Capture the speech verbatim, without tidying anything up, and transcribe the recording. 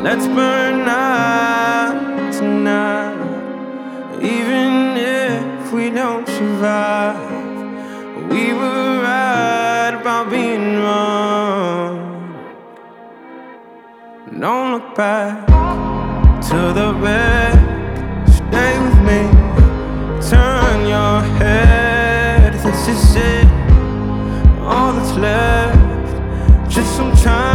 Let's burn out tonight. Even if we don't survive, we were right about being wrong. Don't look back to the red. Stay with me. Turn your head. This is it. All that's left. Just some time.